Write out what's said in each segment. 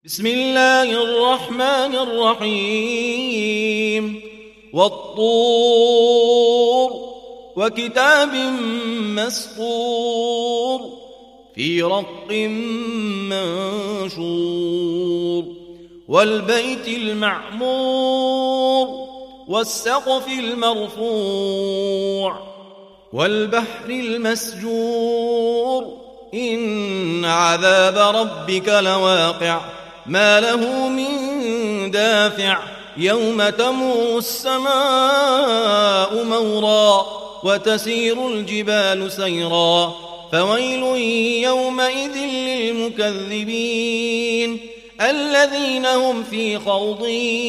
بسم الله الرحمن الرحيم والطور وكتاب مسطور في رق منشور والبيت المعمور والسقف المرفوع والبحر المسجور إن عذاب ربك لواقع ما له من دافع يوم تمور السماء مورا وتسير الجبال سيرا فويل يومئذ للمكذبين الذين هم في خوض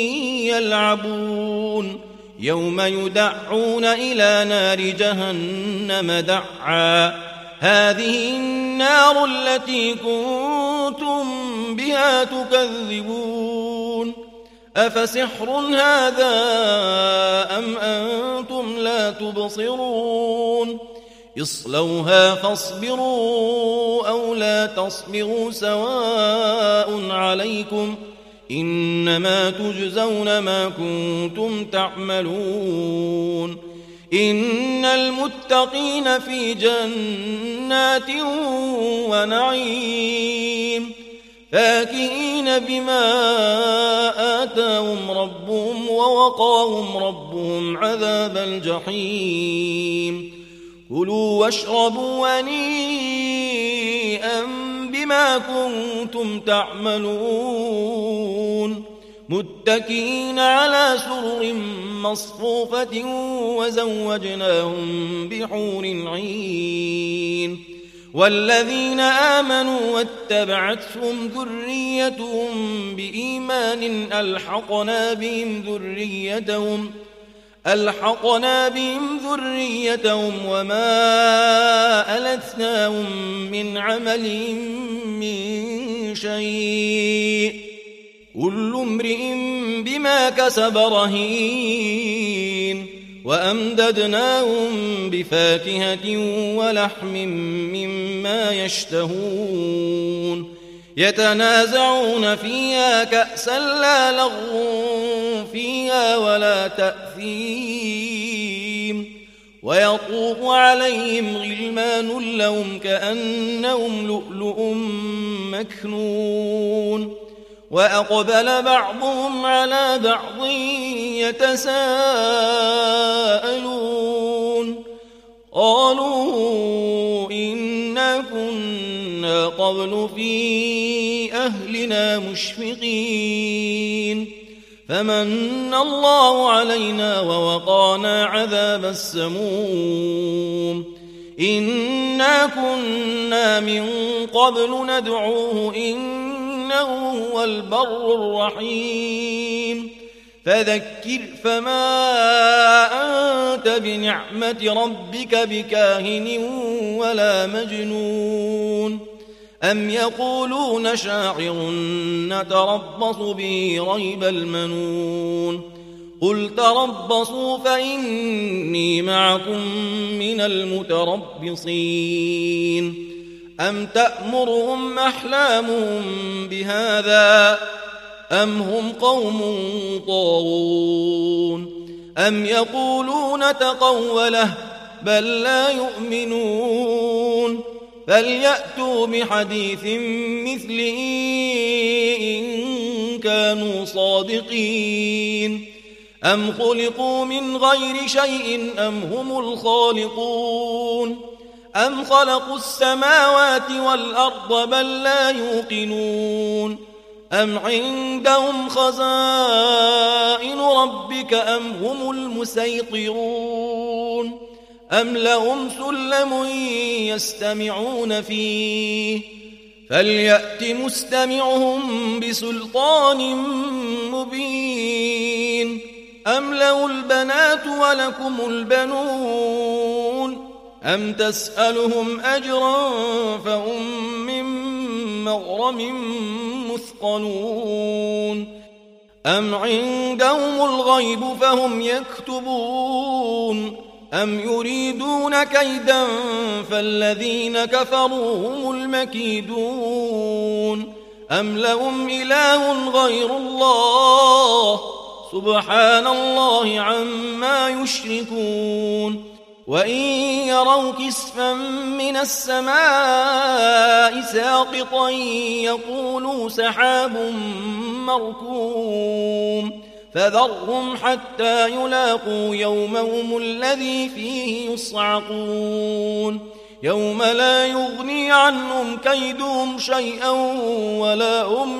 يلعبون يوم يدعون إلى نار جهنم دعا هذه النار التي كنتم بها تكذبون أفسحر هذا أم أنتم لا تبصرون اصلوها فاصبروا أو لا تصبروا سواء عليكم إنما تجزون ما كنتم تعملون إن المتقين في جنات ونعيم فاكهين بما آتاهم ربهم ووقاهم ربهم عذاب الجحيم كلوا واشربوا هنيئا بما كنتم تعملون متكئين على سرر مصفوفة وزوجناهم بحور عين والذين آمنوا واتبعتهم ذريتهم بإيمان ألحقنا بهم ذريتهم وما ألتناهم من عملهم من شيء كل امرئ بما كسب رهين وأمددناهم بفاكهة ولحم مما يشتهون يتنازعون فيها كأسا لا لغو فيها ولا تأثيم ويطوف عليهم غلمان لهم كأنهم لؤلؤ مكنون وأقبل بعضهم على بعض يتساءلون قالوا إنا كنا قبل في أهلنا مشفقين فمن الله علينا ووقانا عذاب السموم إنا كنا من قبل ندعوه إنه هو البر الرحيم فذكر فما أنت بنعمة ربك بكاهن ولا مجنون أم يقولون شاعر نتربص به ريب المنون قل تربصوا فإني معكم من المتربصين أم تأمرهم أحلامهم بهذا أم هم قوم طاغون أم يقولون تقوله بل لا يؤمنون فليأتوا بحديث مثله إن كانوا صادقين أم خلقوا من غير شيء أم هم الخالقون أم خلقوا السماوات والأرض بل لا يوقنون أم عندهم خزائن ربك أم هم المسيطرون أم لهم سلم يستمعون فيه فليأت مستمعهم بسلطان مبين أم له البنات ولكم البنون أم تسألهم أجرا فهم من مغرم مثقلون أم عندهم الغيب فهم يكتبون أم يريدون كيدا فالذين كفروا هم المكيدون أم لهم إله غير الله سبحان الله عما يشركون وإن يروا كسفا من السماء ساقطا يقولوا سحاب مركوم فذرهم حتى يلاقوا يومهم الذي فيه يصعقون يوم لا يغني عنهم كيدهم شيئا ولا هم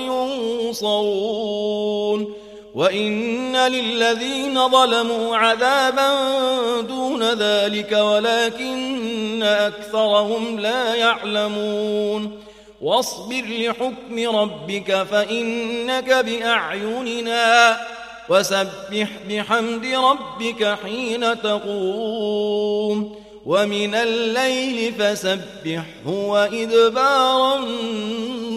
ينصرون وإن للذين ظلموا عذابا دون ذلك ولكن أكثرهم لا يعلمون واصبر لحكم ربك فإنك بأعيننا وسبح بحمد ربك حين تقوم ومن الليل فسبحه وإدبار